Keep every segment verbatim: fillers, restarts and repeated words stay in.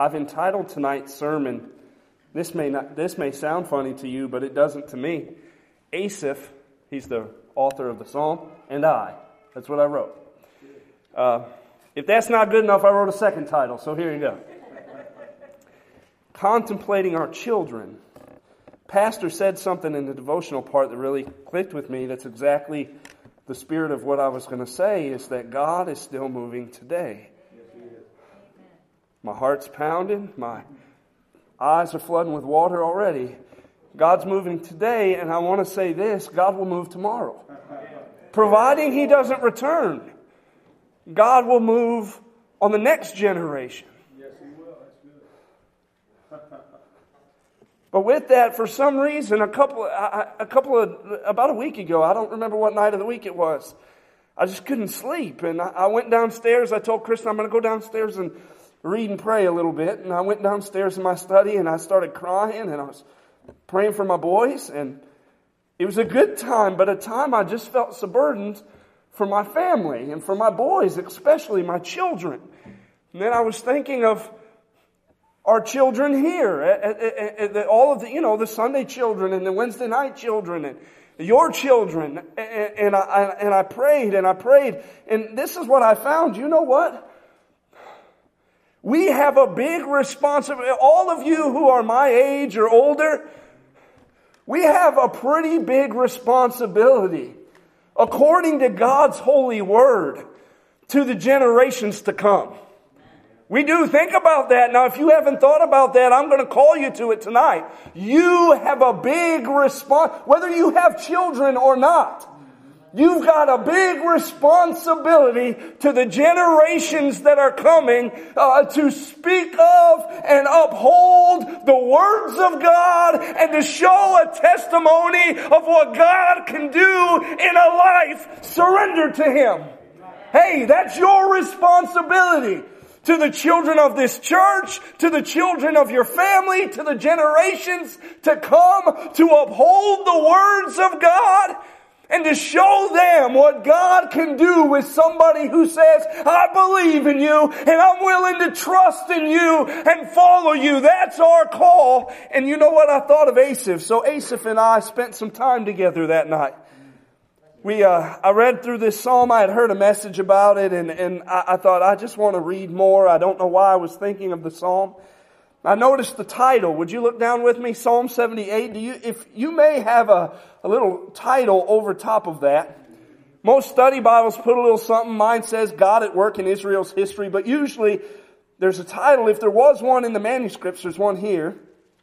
I've entitled tonight's sermon, this may not, this may sound funny to you, but it doesn't to me. Asaph, he's the author of the psalm, and I. That's what I wrote. Uh, if that's not good enough, I wrote a second title, so here you go. Contemplating our children. Pastor said something in the devotional part that really clicked with me. That's exactly the spirit of what I was going to say, is that God is still moving today. My heart's pounding. My eyes are flooding with water already. God's moving today, and I want to say this, God will move tomorrow. Providing He doesn't return, God will move on the next generation. Yes, He will. That's good. But with that, for some reason, a couple, a couple of, about a week ago, I don't remember what night of the week it was, I just couldn't sleep. And I went downstairs. I told Kristen I'm going to go downstairs and read and pray a little bit. And I went downstairs in my study and I started crying and I was praying for my boys. And it was a good time, but a time I just felt so burdened for my family and for my boys, especially my children. And then I was thinking of our children here, at, at, at, at all of the, you know, the Sunday children and the Wednesday night children and your children. And, and I and I prayed and I prayed. And this is what I found. You know what? We have a big responsibility. All of you who are my age or older, we have a pretty big responsibility, according to God's holy word, to the generations to come. We do think about that. Now, if you haven't thought about that, I'm going to call you to it tonight. You have a big response, whether you have children or not. You've got a big responsibility to the generations that are coming uh, to speak of and uphold the words of God and to show a testimony of what God can do in a life surrendered to Him. Hey, that's your responsibility. To the children of this church, to the children of your family, to the generations to come, to uphold the words of God and to show them what God can do with somebody who says, I believe in you and I'm willing to trust in you and follow you. That's our call. And you know what? I thought of Asaph. So Asaph and I spent some time together that night. We, uh, I read through this psalm. I had heard a message about it, and, and I, I thought, I just want to read more. I don't know why I was thinking of the psalm. I noticed the title. Would you look down with me? Psalm seventy-eight. Do you, if you may have a, a little title over top of that. Most study Bibles put a little something. Mine says God at work in Israel's history, but usually there's a title. If there was one in the manuscripts, there's one here.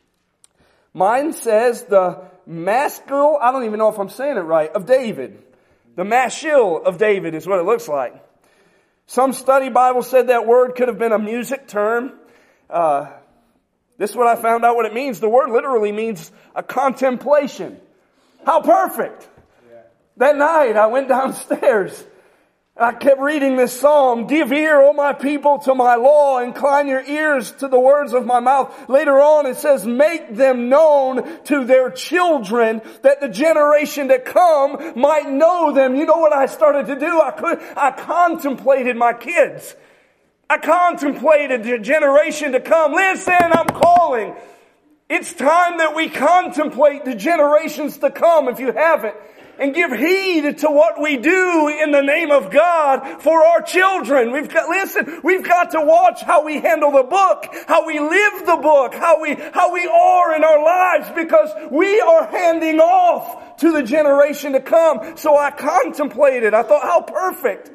Mine says the Maskil, I don't even know if I'm saying it right, of David. The Mashil of David is what it looks like. Some study Bibles said that word could have been a music term. Uh, this is what I found out what it means. The word literally means a contemplation. How perfect. Yeah. That night I went downstairs. I kept reading this psalm. Give ear, O my people, to my law. Incline your ears to the words of my mouth. Later on it says, make them known to their children, that the generation to come might know them. You know what I started to do? I could, I contemplated my kids. I contemplated the generation to come. Listen, I'm calling. It's time that we contemplate the generations to come, if you haven't. And give heed to what we do in the name of God for our children. We've got, listen, we've got to watch how we handle the book, how we live the book, how we, how we are in our lives, because we are handing off to the generation to come. So I contemplated. I thought, how perfect.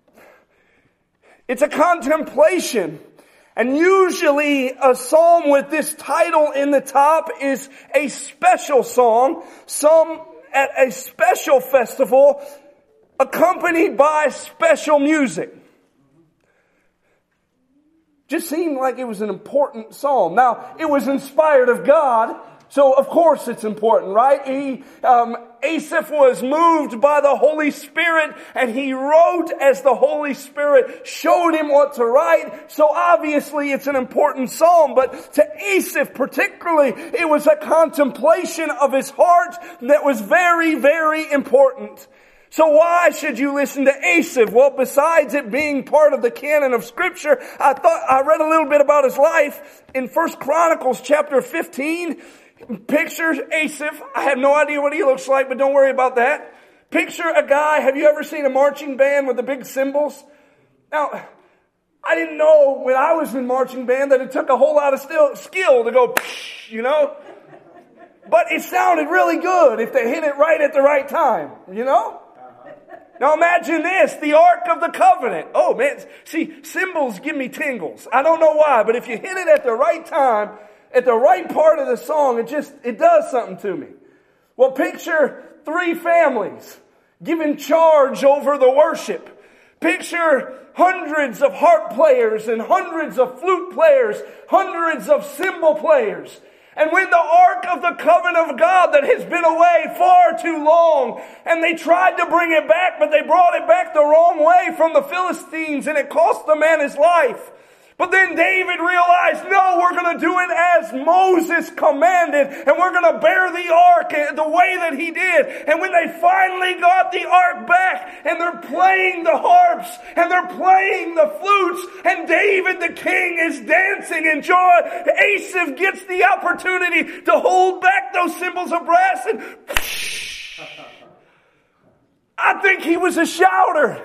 It's a contemplation. And usually a psalm with this title in the top is a special song. Some at a special festival accompanied by special music. Just seemed like it was an important psalm. Now, it was inspired of God, so of course it's important, right? He, um, Asaph was moved by the Holy Spirit and he wrote as the Holy Spirit showed him what to write. So obviously it's an important psalm, but to Asaph particularly, it was a contemplation of his heart that was very, very important. So why should you listen to Asaph? Well, besides it being part of the canon of Scripture, I thought I read a little bit about his life in First Chronicles chapter fifteen. Picture Asaph. I have no idea what he looks like, but don't worry about that. Picture a guy. Have you ever seen a marching band with the big cymbals? Now, I didn't know when I was in marching band that it took a whole lot of still, skill to go, you know. But it sounded really good if they hit it right at the right time, you know. Now imagine this, the Ark of the Covenant. Oh man, see, cymbals give me tingles. I don't know why, but if you hit it at the right time, at the right part of the song, it just, it does something to me. Well, picture three families given charge over the worship. Picture hundreds of harp players and hundreds of flute players, hundreds of cymbal players. And when the Ark of the Covenant of God that has been away far too long, and they tried to bring it back, but they brought it back the wrong way from the Philistines, and it cost the man his life. But then David realized, no, we're going to do it as Moses commanded, and we're going to bear the ark the way that he did. And when they finally got the ark back, and they're playing the harps, and they're playing the flutes, and David the king is dancing in joy, Asaph gets the opportunity to hold back those cymbals of brass, and I think he was a shouter.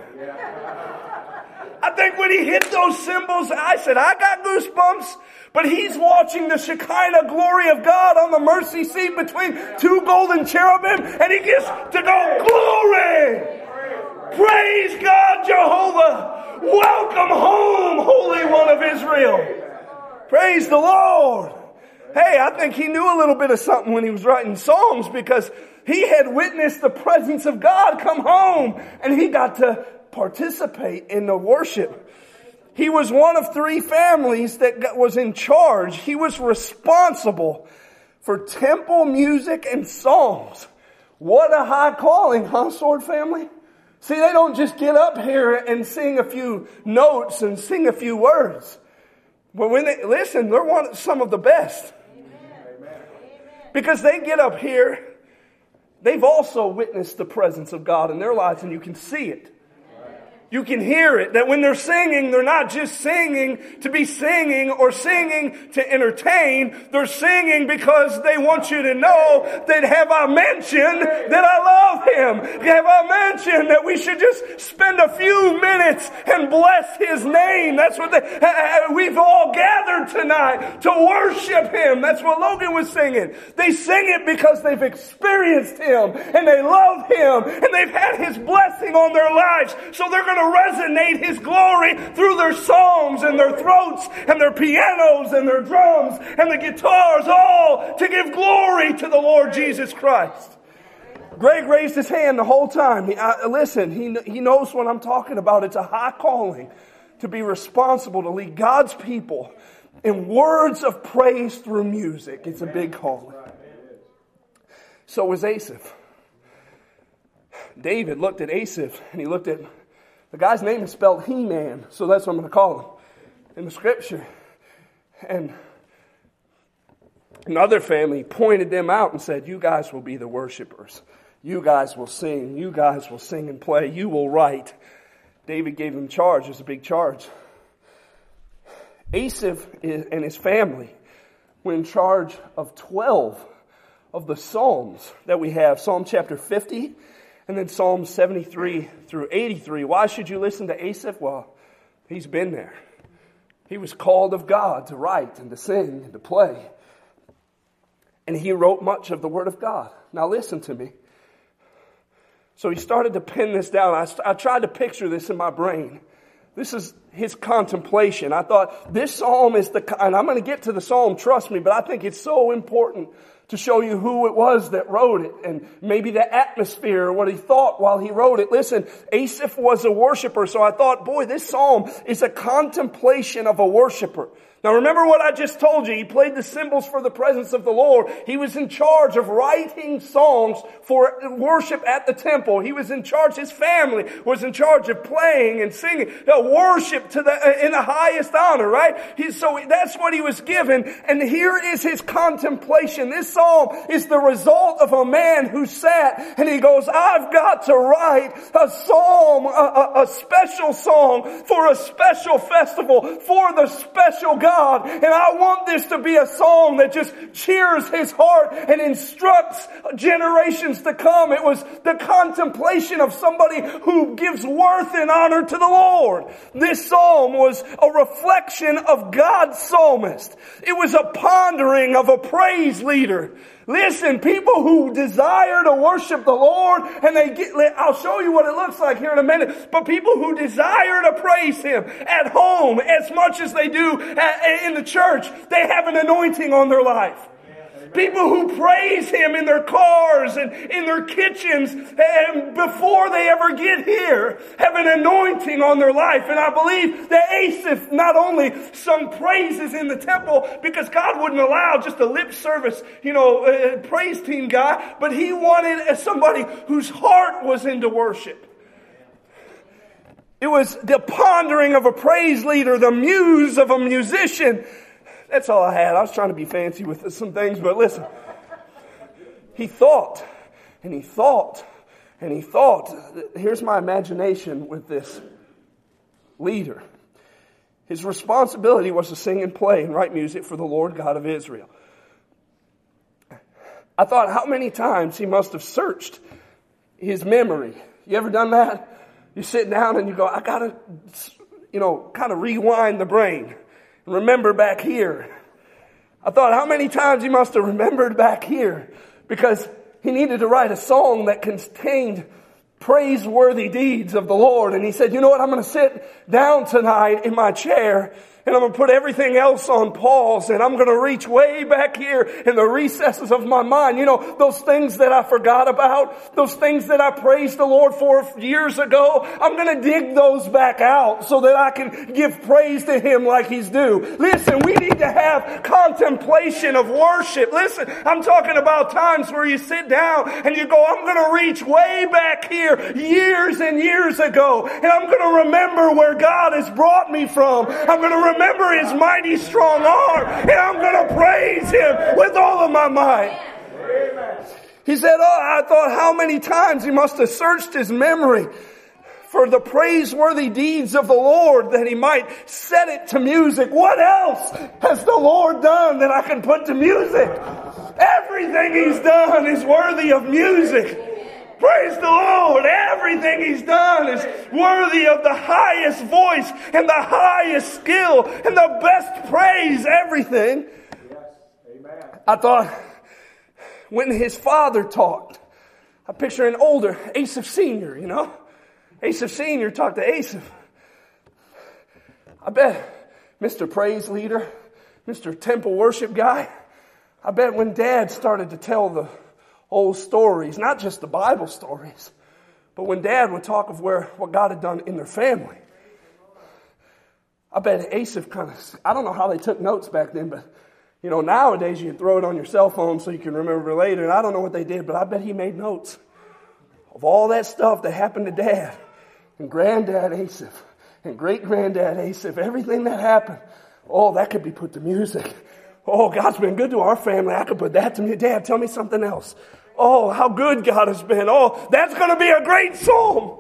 I think when he hit those cymbals, I said, I got goosebumps. But he's watching the Shekinah glory of God on the mercy seat between two golden cherubim. And he gets to go, glory! Praise God, Jehovah! Welcome home, Holy One of Israel! Praise the Lord! Hey, I think he knew a little bit of something when he was writing songs, because he had witnessed the presence of God come home. And he got to participate in the worship. He was one of three families that was in charge. He was responsible for temple music and songs. What a high calling, huh, Sword family? See, they don't just get up here and sing a few notes and sing a few words. But when they listen, they're one some of the best. Amen. Because they get up here, they've also witnessed the presence of God in their lives, and you can see it. You can hear it, that when they're singing, they're not just singing to be singing or singing to entertain. They're singing because they want you to know that have I mentioned that I love Him? Have I mentioned that we should just spend a few minutes and bless His name? That's what they, we've all gathered tonight to worship Him. That's what Logan was singing. They sing it because they've experienced Him and they love Him and they've had His blessing on their lives. So they're going to resonate His glory through their songs and their throats and their pianos and their drums and the guitars, all to give glory to the Lord Jesus Christ. Greg raised his hand the whole time. He, I, listen, he, he knows what I'm talking about. It's a high calling to be responsible to lead God's people in words of praise through music. It's a big calling. So was Asaph. David looked at Asaph and he looked at, the guy's name is spelled He-Man, so that's what I'm going to call him in the scripture. And another family pointed them out and said, you guys will be the worshipers. You guys will sing. You guys will sing and play. You will write. David gave them charge. It was a big charge. Asaph and his family were in charge of twelve of the Psalms that we have. Psalm chapter fifty. And then Psalms seventy-three through eighty-three. Why should you listen to Asaph? Well, he's been there. He was called of God to write and to sing and to play. And he wrote much of the Word of God. Now listen to me. So he started to pin this down. I, I tried to picture this in my brain. This is his contemplation. I thought this psalm is the, and I'm going to get to the psalm, trust me, but I think it's so important to show you who it was that wrote it and maybe the atmosphere or what he thought while he wrote it. Listen, Asaph was a worshiper, so I thought, boy, this psalm is a contemplation of a worshiper. Now remember what I just told you. He played the cymbals for the presence of the Lord. He was in charge of writing songs for worship at the temple. He was in charge, his family was in charge of playing and singing. Uh, worship to the, in the highest honor, right? He, so that's what he was given. And here is his contemplation. This psalm is the result of a man who sat and he goes, I've got to write a psalm, a, a, a special song for a special festival, for the special God. And I want this to be a song that just cheers his heart and instructs generations to come. It was the contemplation of somebody who gives worth and honor to the Lord. This psalm was a reflection of God's psalmist. It was a pondering of a praise leader. Listen, people who desire to worship the Lord, and they get, I'll show you what it looks like here in a minute, but people who desire to praise Him at home as much as they do at, in the church, they have an anointing on their life. People who praise Him in their cars and in their kitchens and before they ever get here have an anointing on their life. And I believe that Asaph not only sung praises in the temple because God wouldn't allow just a lip service, you know, uh, praise team guy, but he wanted as somebody whose heart was into worship. It was the pondering of a praise leader, the muse of a musician. That's all I had. I was trying to be fancy with some things, but listen. He thought, and he thought, and he thought. Here's my imagination with this leader. His responsibility was to sing and play and write music for the Lord God of Israel. I thought how many times he must have searched his memory. You ever done that? You sit down and you go, I gotta, you know, kind of rewind the brain. Remember back here. I thought how many times he must have remembered back here because he needed to write a song that contained praiseworthy deeds of the Lord. And he said, you know what? I'm going to sit down tonight in my chair and I'm going to put everything else on pause and I'm going to reach way back here in the recesses of my mind. You know, those things that I forgot about, those things that I praised the Lord for years ago, I'm going to dig those back out so that I can give praise to Him like He's due. Listen, we need to have contemplation of worship. Listen, I'm talking about times where you sit down and you go, I'm going to reach way back here years and years ago and I'm going to remember where God has brought me from. I'm going to remember His mighty strong arm and I'm going to praise Him with all of my might. He said, oh, I thought how many times he must have searched his memory for the praiseworthy deeds of the Lord that he might set it to music. What else has the Lord done that I can put to music? Everything He's done is worthy of music. Praise the Lord. Everything He's done is worthy of the highest voice and the highest skill and the best praise. Everything. Yes. Amen. I thought when his father talked, I picture an older Asaph Senior, you know. Asaph Senior talked to Asaph. I bet Mister Praise Leader, Mister Temple Worship guy, I bet when Dad started to tell the old stories, not just the Bible stories, but when Dad would talk of where what God had done in their family, I bet Asaph kind of, I don't know how they took notes back then, but you know, nowadays you can throw it on your cell phone so you can remember later, and I don't know what they did, but I bet he made notes of all that stuff that happened to Dad and Granddad Asaph and Great-Granddad Asaph, everything that happened. Oh, that could be put to music. Oh, God's been good to our family. I could put that to me. Dad, tell me something else. Oh, how good God has been. Oh, that's going to be a great psalm.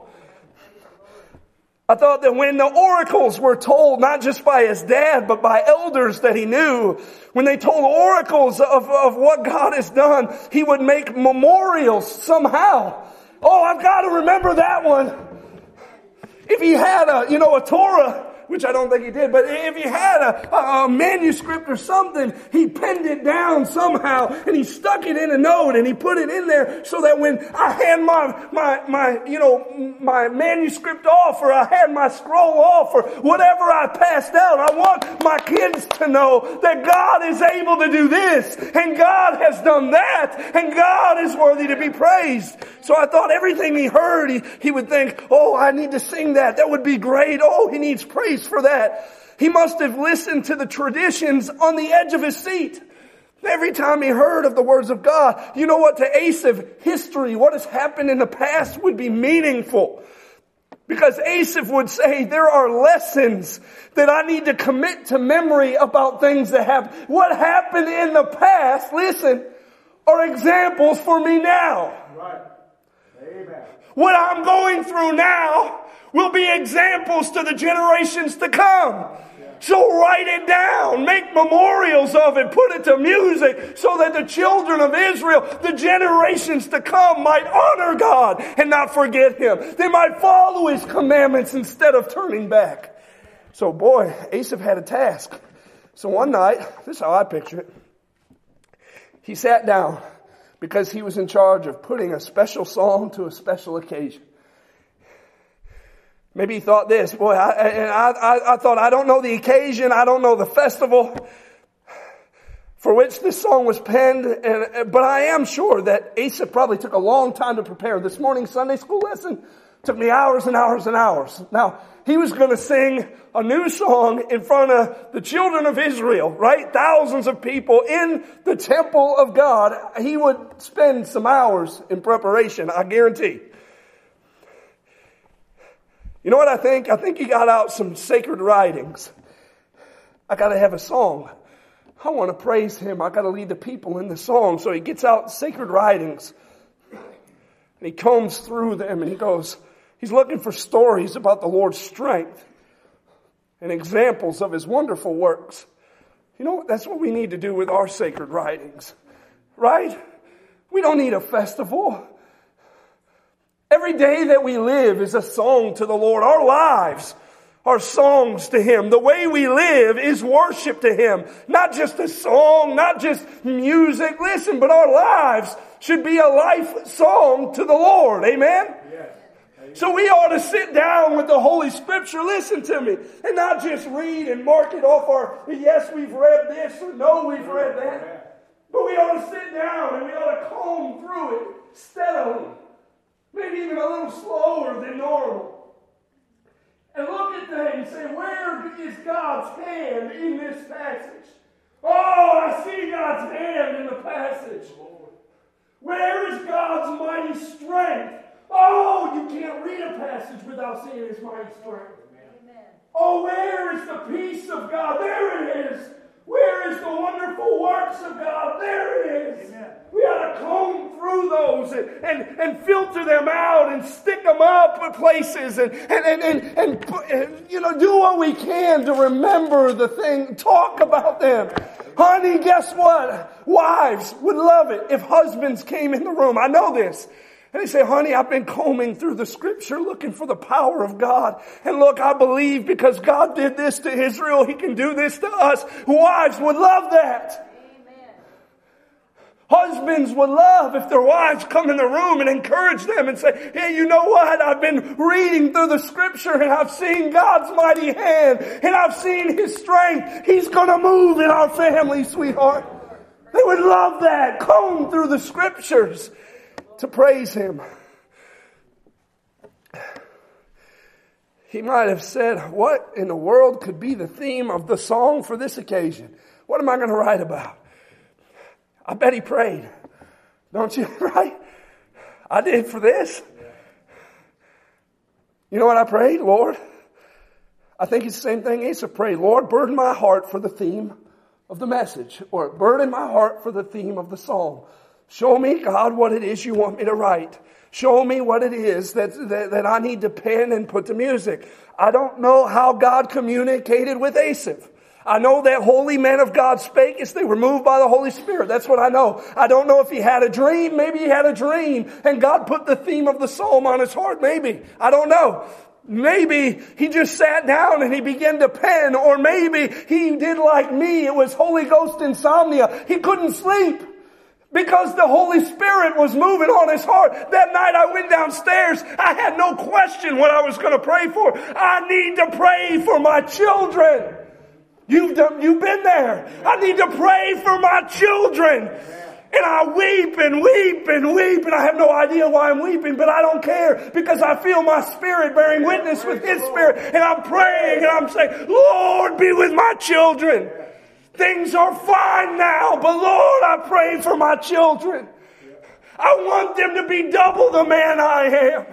I thought that when the oracles were told, not just by his dad, but by elders that he knew, when they told oracles of, of what God has done, he would make memorials somehow. Oh, I've got to remember that one. If he had a, you know, a Torah, which I don't think he did, but if he had a, a, a manuscript or something, he penned it down somehow and he stuck it in a note and he put it in there so that when I hand my, my, my, you know, my manuscript off or I hand my scroll off or whatever I passed out, I want my kids to know that God is able to do this and God has done that and God is worthy to be praised. So I thought everything he heard, he, he would think, oh, I need to sing that. That would be great. Oh, he needs praise for that. He must have listened to the traditions on the edge of his seat. Every time he heard of the words of God, you know what? To Asaph, history, what has happened in the past would be meaningful. Because Asaph would say, there are lessons that I need to commit to memory about things that happened. What happened in the past, listen, are examples for me now. Right. Amen. What I'm going through now will be examples to the generations to come. So write it down, make memorials of it, put it to music so that the children of Israel, the generations to come, might honor God and not forget Him. They might follow His commandments instead of turning back. So boy, Asaph had a task. So one night, this is how I picture it, he sat down because he was in charge of putting a special song to a special occasion. Maybe he thought this, boy, I, and I, I, I thought, I don't know the occasion, I don't know the festival for which this song was penned, and, but I am sure that Asaph probably took a long time to prepare. This morning's Sunday school lesson took me hours and hours and hours. Now, he was going to sing a new song in front of the children of Israel, right? Thousands of people in the temple of God. He would spend some hours in preparation, I guarantee. You know what I think? I think he got out some sacred writings. I got to have a song. I want to praise Him. I got to lead the people in the song. So he gets out sacred writings. And he combs through them and he goes, he's looking for stories about the Lord's strength and examples of His wonderful works. You know what? That's what we need to do with our sacred writings. Right? We don't need a festival. Every day that we live is a song to the Lord. Our lives are songs to Him. The way we live is worship to Him. Not just a song, not just music. Listen, but our lives should be a life song to the Lord. Amen? Yes. So we ought to sit down with the Holy Scripture, listen to me, and not just read and mark it off our, yes, we've read this, or no, we've read that. But we ought to sit down and we ought to comb through it steadily. Maybe even a little slower than normal. And look at that and say, where is God's hand in this passage? Oh, I see God's hand in the passage. Where is God's mighty strength? Oh, you can't read a passage without seeing His mighty strength. Amen. Oh, where is the peace of God? There it is. Where is the wonderful works of God? There it is. Amen. We ought to comb through those and, and, and filter them out and stick them up in places and, and, and, and, and, and, you know, do what we can to remember the thing, talk about them. Honey, guess what? Wives would love it if husbands came in the room. I know this. And they say, honey, I've been combing through the Scripture looking for the power of God. And look, I believe because God did this to Israel, He can do this to us. Wives would love that. Amen. Husbands would love if their wives come in the room and encourage them and say, hey, you know what? I've been reading through the Scripture and I've seen God's mighty hand and I've seen His strength. He's going to move in our family, sweetheart. They would love that. Comb through the Scriptures to praise Him. He might have said, what in the world could be the theme of the song for this occasion? What am I going to write about? I bet he prayed. Don't you? Right? I did for this. You know what I prayed? Lord, I think it's the same thing Asa prayed. Lord, burden my heart for the theme of the message, or burden my heart for the theme of the song. Show me, God, what it is you want me to write. Show me what it is that, that, that I need to pen and put to music. I don't know how God communicated with Asaph. I know that holy men of God spake as they were moved by the Holy Spirit. That's what I know. I don't know if he had a dream. Maybe he had a dream and God put the theme of the psalm on his heart. Maybe. I don't know. Maybe he just sat down and he began to pen, or maybe he did like me. It was Holy Ghost insomnia. He couldn't sleep because the Holy Spirit was moving on his heart. That night I went downstairs. I had no question what I was going to pray for. I need to pray for my children. You've done, you've been there. I need to pray for my children. And I weep and weep and weep, and I have no idea why I'm weeping, but I don't care because I feel my spirit bearing witness with His Spirit, and I'm praying and I'm saying, Lord, be with my children. Things are fine now, but Lord, I pray for my children. I want them to be double the man I am.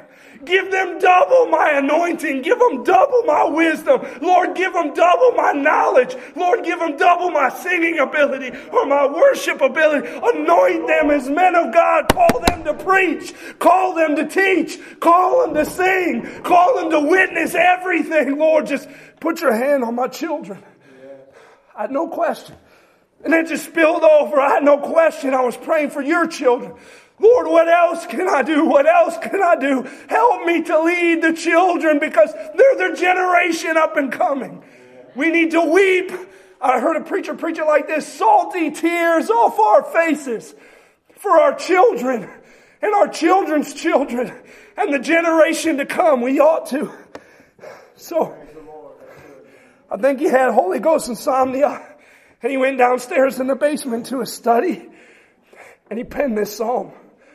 Give them double my anointing. Give them double my wisdom. Lord, give them double my knowledge. Lord, give them double my singing ability or my worship ability. Anoint them as men of God. Call them to preach. Call them to teach. Call them to sing. Call them to witness everything. Lord, just put your hand on my children. I had no question. And it just spilled over. I had no question. I was praying for your children. Lord, what else can I do? What else can I do? Help me to lead the children because they're the generation up and coming. We need to weep. I heard a preacher preach it like this: salty tears off our faces for our children and our children's children and the generation to come. We ought to. So, I think he had Holy Ghost insomnia. And he went downstairs in the basement to a study. And he penned this psalm.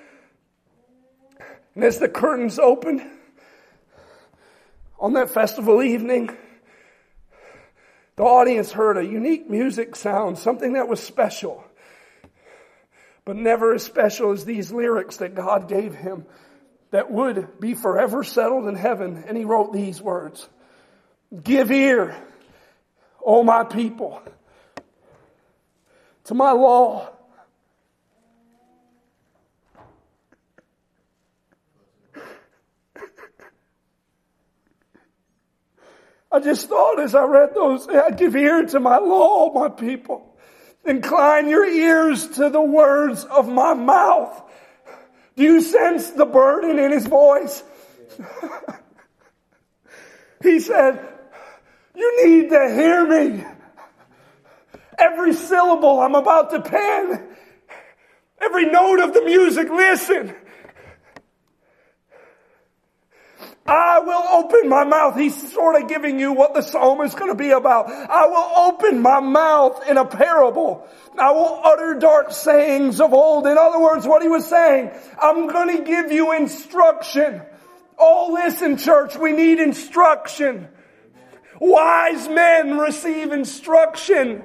And as the curtains opened on that festival evening, the audience heard a unique music sound, something that was special. But never as special as these lyrics that God gave him that would be forever settled in heaven. And he wrote these words: "Give ear, O my people, to my law. I just thought as I read those, I give ear to my law, my people. Incline your ears to the words of my mouth." Do you sense the burden in his voice? He said, you need to hear me. Every syllable I'm about to pen, every note of the music, listen. I will open my mouth. He's sort of giving you what the psalm is going to be about. I will open my mouth in a parable. I will utter dark sayings of old. In other words, what he was saying, I'm going to give you instruction. Oh, listen, church, we need instruction. Wise men receive instruction.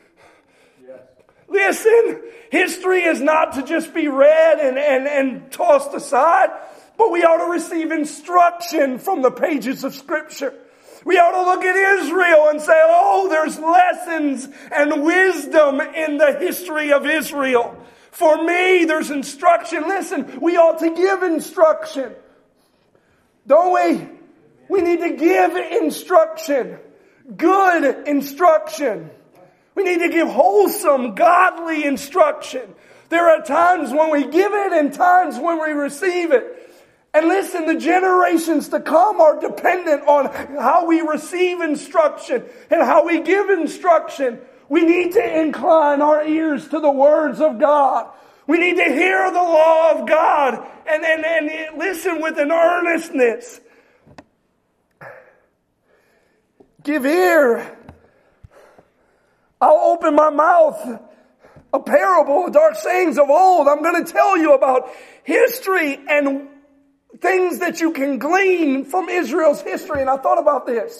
Listen, history is not to just be read and, and, and tossed aside, but we ought to receive instruction from the pages of Scripture. We ought to look at Israel and say, oh, there's lessons and wisdom in the history of Israel. For me, there's instruction. Listen, we ought to give instruction. Don't we? We need to give instruction. Good instruction. We need to give wholesome, godly instruction. There are times when we give it and times when we receive it. And listen, the generations to come are dependent on how we receive instruction and how we give instruction. We need to incline our ears to the words of God. We need to hear the law of God and, and, and listen with an earnestness. Give ear. I'll open my mouth. A parable, dark sayings of old. I'm going to tell you about history and things that you can glean from Israel's history. And I thought about this.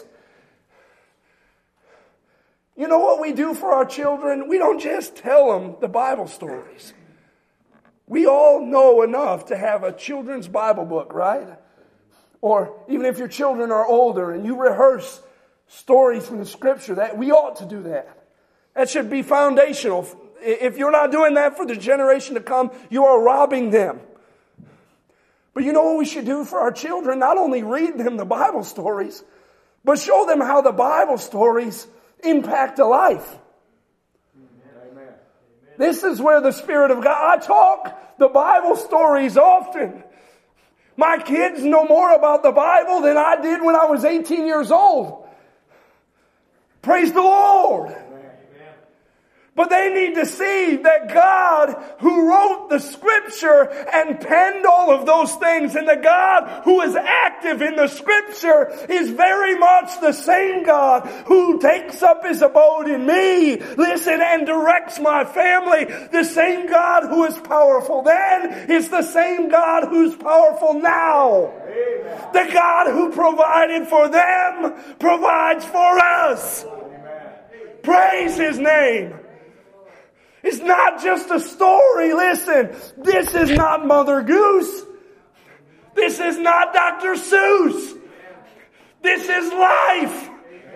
You know what we do for our children? We don't just tell them the Bible stories. We all know enough to have a children's Bible book, right? Or even if your children are older and you rehearse stories from the Scripture, that we ought to do that. That should be foundational. If you're not doing that for the generation to come, you are robbing them. But you know what we should do for our children? Not only read them the Bible stories, but show them how the Bible stories impact a life. Amen. This is where the Spirit of God... I talk the Bible stories often. My kids know more about the Bible than I did when I was eighteen years old. Praise the Lord. But they need to see that God who wrote the Scripture and penned all of those things, and the God who is active in the Scripture is very much the same God who takes up his abode in me, listen, and directs my family. The same God who is powerful then is the same God who's powerful now. Amen. The God who provided for them provides for us. Amen. Praise his name. It's not just a story. Listen, this is not Mother Goose. This is not Doctor Seuss. This is life.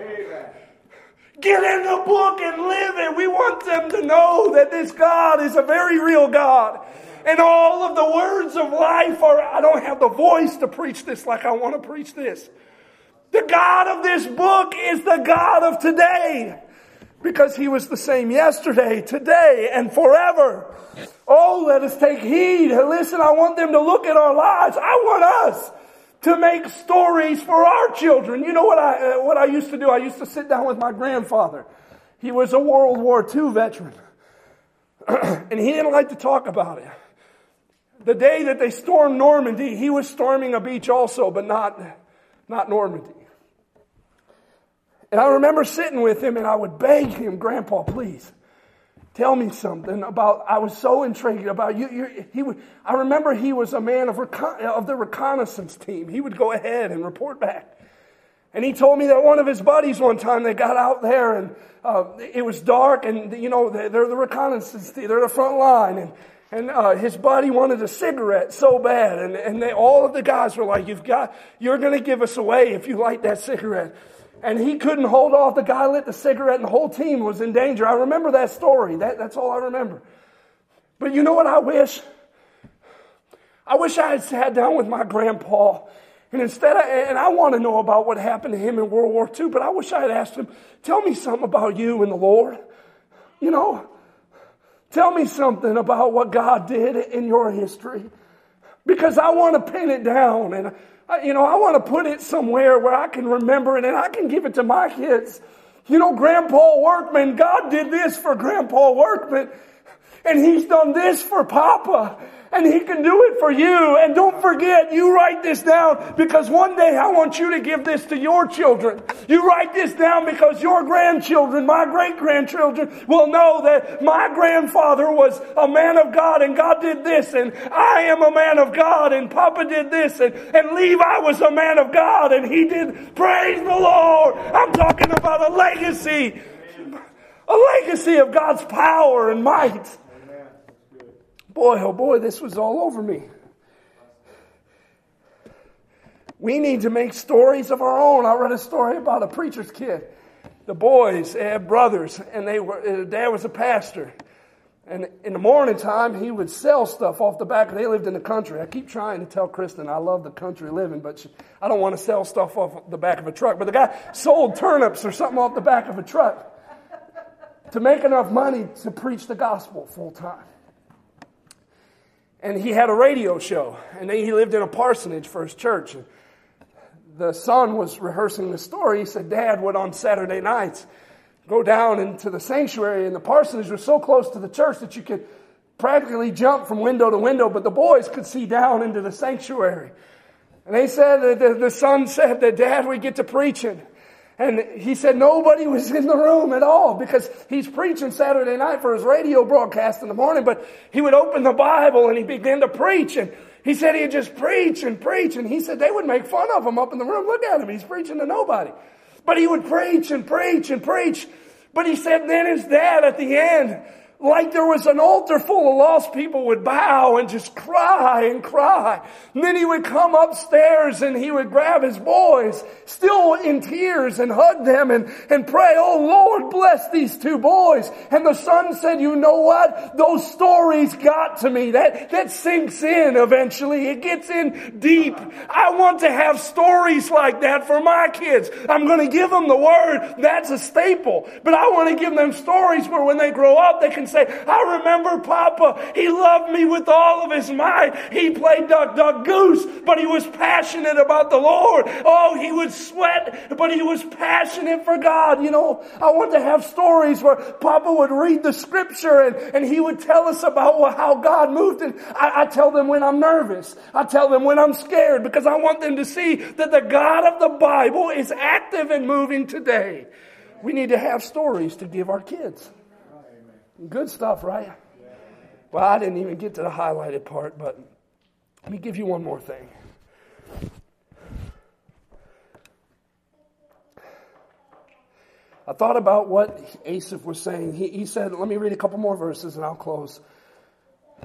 Get in the book and live it. We want them to know that this God is a very real God. And all of the words of life are, I don't have the voice to preach this like I want to preach this. The God of this book is the God of today. Because He was the same yesterday, today, and forever. Oh, let us take heed. Listen, I want them to look at our lives. I want us to make stories for our children. You know what I uh, what I used to do? I used to sit down with my grandfather. He was a World War Two veteran. And he didn't like to talk about it. The day that they stormed Normandy, he was storming a beach also, but not, not Normandy. And I remember sitting with him and I would beg him, Grandpa, please, tell me something about, I was so intrigued about you. you he would, I remember he was a man of, recon, of the reconnaissance team. He would go ahead and report back. And he told me that one of his buddies one time, they got out there and uh, it was dark and, you know, they're the reconnaissance team, they're the front line. And, and uh, his buddy wanted a cigarette so bad. And, and they, all of the guys were like, you've got, you're going to give us away if you light that cigarette. And he couldn't hold off. The guy lit the cigarette and the whole team was in danger. I remember that story. That, that's all I remember. But you know what I wish? I wish I had sat down with my grandpa. And instead of, and I want to know about what happened to him in World War Two, but I wish I had asked him, tell me something about you and the Lord. You know, tell me something about what God did in your history. Because I want to pin it down and You know, I want to put it somewhere where I can remember it and I can give it to my kids. You know, Grandpa Workman, God did this for Grandpa Workman. And He's done this for Papa. And He can do it for you. And don't forget, you write this down because one day I want you to give this to your children. You write this down because your grandchildren, my great-grandchildren, will know that my grandfather was a man of God and God did this. And I am a man of God and Papa did this. And, and Levi was a man of God and he did. Praise the Lord. I'm talking about a legacy. A legacy of God's power and might. Boy, oh boy, this was all over me. We need to make stories of our own. I read a story about a preacher's kid. The boys had brothers, and they were. Their dad was a pastor. And in the morning time, he would sell stuff off the back. They lived in the country. I keep trying to tell Kristen I love the country living, but she, I don't want to sell stuff off the back of a truck. But the guy sold turnips or something off the back of a truck to make enough money to preach the gospel full time. And he had a radio show, and then he lived in a parsonage for his church. And the son was rehearsing the story. He said, Dad would on Saturday nights go down into the sanctuary, and the parsonage was so close to the church that you could practically jump from window to window, but the boys could see down into the sanctuary. And they said, that the, the son said that Dad would get to preaching. And he said nobody was in the room at all because he's preaching Saturday night for his radio broadcast in the morning. But he would open the Bible and he began to preach. And he said he'd just preach and preach. And he said they would make fun of him up in the room. Look at him. He's preaching to nobody. But he would preach and preach and preach. But he said then his dad at the end, like there was an altar full of lost people, would bow and just cry and cry. And then he would come upstairs and he would grab his boys, still in tears, and hug them and, and pray, oh Lord, bless these two boys. And the son said, you know what? Those stories got to me. That, that sinks in eventually. It gets in deep. I want to have stories like that for my kids. I'm going to give them the word. That's a staple. But I want to give them stories where when they grow up, they can say, I remember Papa, he loved me with all of his might. He played duck, duck, goose, but he was passionate about the Lord. Oh, he would sweat, but he was passionate for God. You know, I want to have stories where Papa would read the scripture and, and he would tell us about well, how God moved. And I, I tell them when I'm nervous. I tell them when I'm scared because I want them to see that the God of the Bible is active and moving today. We need to have stories to give our kids. Good stuff, right? Well, I didn't even get to the highlighted part, but let me give you one more thing. I thought about what Asaph was saying. He, he said, let me read a couple more verses and I'll close.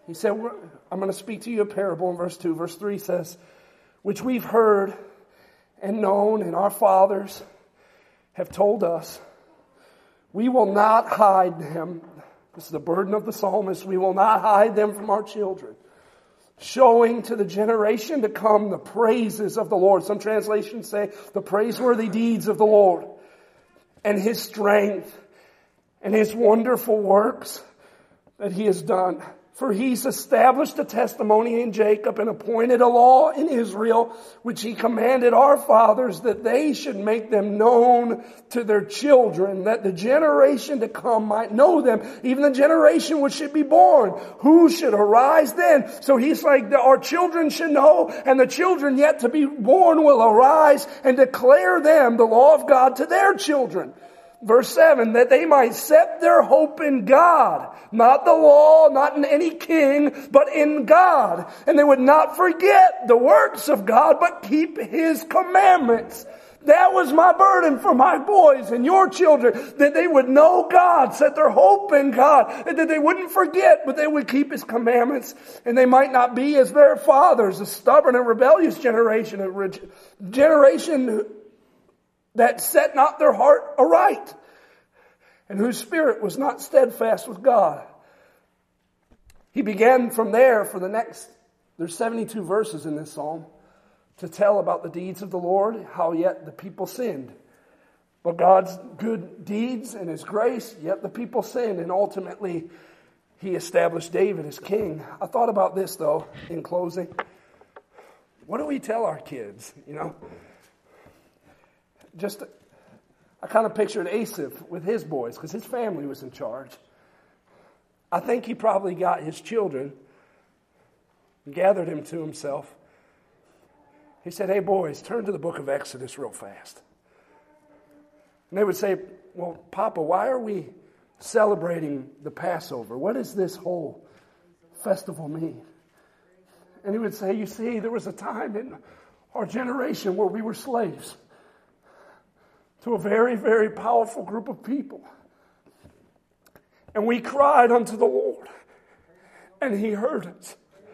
He said, I'm going to speak to you a parable in verse two. Verse three says, which we've heard and known, and our fathers have told us. We will not hide them. This is the burden of the psalmist. We will not hide them from our children, showing to the generation to come the praises of the Lord. Some translations say the praiseworthy deeds of the Lord and His strength and His wonderful works that He has done. For He's established a testimony in Jacob and appointed a law in Israel, which He commanded our fathers that they should make them known to their children, that the generation to come might know them, even the generation which should be born, who should arise then. So He's like, our children should know, and the children yet to be born will arise and declare them the law of God to their children. Verse seven, that they might set their hope in God, not the law, not in any king, but in God. And they would not forget the works of God, but keep His commandments. That was my burden for my boys and your children, that they would know God, set their hope in God, and that they wouldn't forget, but they would keep His commandments, and they might not be as their fathers, a stubborn and rebellious generation, a generation that set not their heart aright, and whose spirit was not steadfast with God. He began from there for the next, there's seventy-two verses in this psalm, to tell about the deeds of the Lord, how yet the people sinned. But God's good deeds and His grace, yet the people sinned, and ultimately He established David as king. I thought about this, though, in closing. What do we tell our kids, you know? Just, I kind of pictured Asaph with his boys because his family was in charge. I think he probably got his children, gathered them to himself. He said, hey boys, turn to the book of Exodus real fast. And they would say, well, Papa, why are we celebrating the Passover? What does this whole festival mean? And he would say, you see, there was a time in our generation where we were slaves to a very, very powerful group of people. And we cried unto the Lord, and He heard us.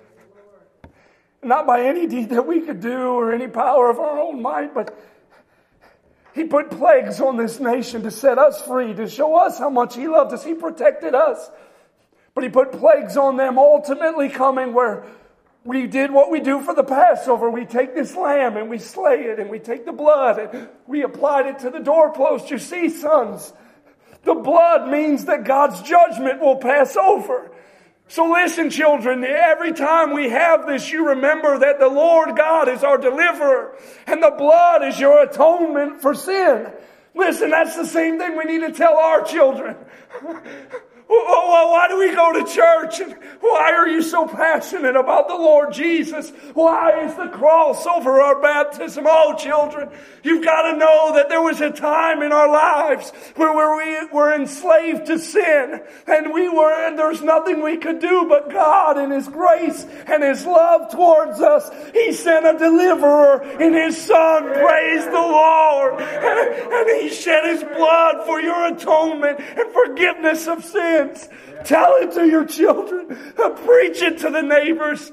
Not by any deed that we could do or any power of our own might, but He put plagues on this nation to set us free, to show us how much He loved us. He protected us. But He put plagues on them, ultimately coming where we did what we do for the Passover. We take this lamb and we slay it, and we take the blood and we applied it to the doorpost. You see, sons, the blood means that God's judgment will pass over. So listen, children, every time we have this, you remember that the Lord God is our deliverer, and the blood is your atonement for sin. Listen, that's the same thing we need to tell our children. Well, why do we go to church? And why are you so passionate about the Lord Jesus? Why is the cross over our baptism? Oh, children, you've got to know that there was a time in our lives where we were enslaved to sin, and we were, and there's nothing we could do, but God in His grace and His love towards us, He sent a deliverer in His Son. Praise the Lord. And, and He shed His blood for your atonement and forgiveness of sin. Tell it to your children. Preach it to the neighbors.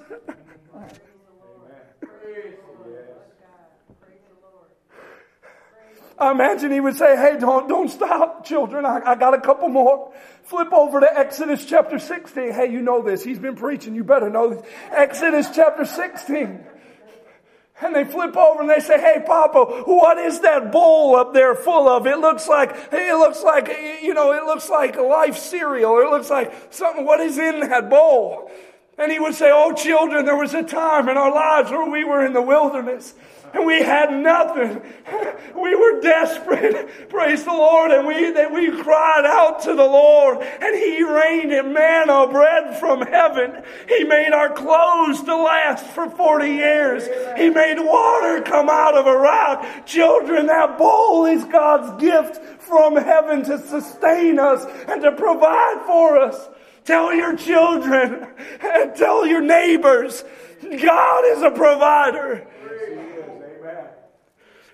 I imagine He would say, hey, don't, don't stop, children. I, I got a couple more. Flip over to Exodus chapter sixteen. Hey, you know this. He's been preaching. You better know this. Exodus chapter sixteen. And they flip over and they say, hey, Papa, what is that bowl up there full of? It looks like, it looks like, you know, it looks like life cereal. It looks like something. What is in that bowl? And he would say, oh, children, there was a time in our lives where we were in the wilderness. And we had nothing. We were desperate. Praise the Lord. And we, that we cried out to the Lord. And He rained in manna, bread from heaven. He made our clothes to last for forty years. He made water come out of a rock. Children, that bowl is God's gift from heaven to sustain us and to provide for us. Tell your children and tell your neighbors, God is a provider.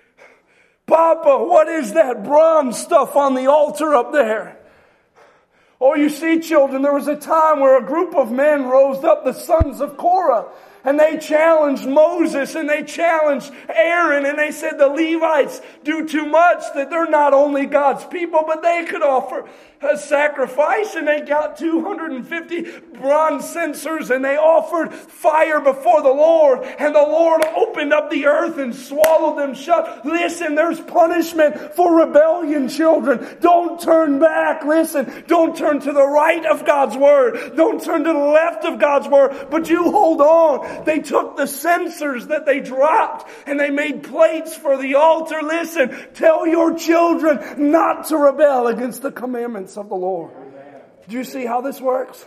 Papa, what is that bronze stuff on the altar up there? Oh, you see, children, there was a time where a group of men rose up, the sons of Korah, and they challenged Moses and they challenged Aaron, and they said the Levites do too much, that they're not only God's people, but they could offer a sacrifice. And they got two hundred fifty bronze censers and they offered fire before the Lord, and the Lord opened up the earth and swallowed them shut. Listen, there's punishment for rebellion, children. Don't turn back. Listen, don't turn to the right of God's word. Don't turn to the left of God's word, but you hold on. They took the censers that they dropped and they made plates for the altar. Listen, tell your children not to rebel against the commandments of the Lord. Do you see how this works?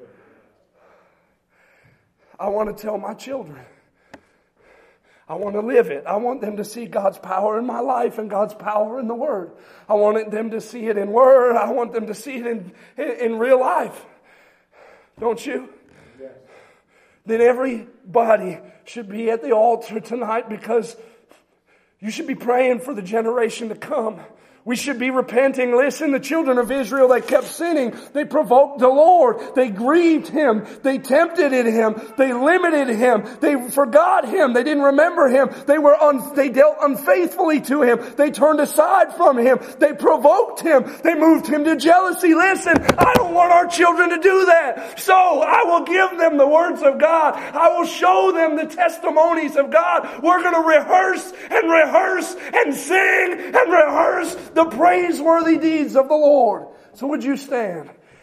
I want to tell my children. I want to live it. I want them to see God's power in my life and God's power in the Word. I want them to see it in Word. I want them to see it in, in, in real life. Don't you? Yes. Then everybody should be at the altar tonight, because you should be praying for the generation to come. We should be repenting. Listen, the children of Israel, they kept sinning. They provoked the Lord. They grieved Him. They tempted at Him. They limited Him. They forgot Him. They didn't remember Him. They were un- they dealt unfaithfully to Him. They turned aside from Him. They provoked Him. They moved Him to jealousy. Listen, I don't want our children to do that. So I will give them the words of God. I will show them the testimonies of God. We're going to rehearse and rehearse and sing and rehearse the praiseworthy deeds of the Lord. So would you stand?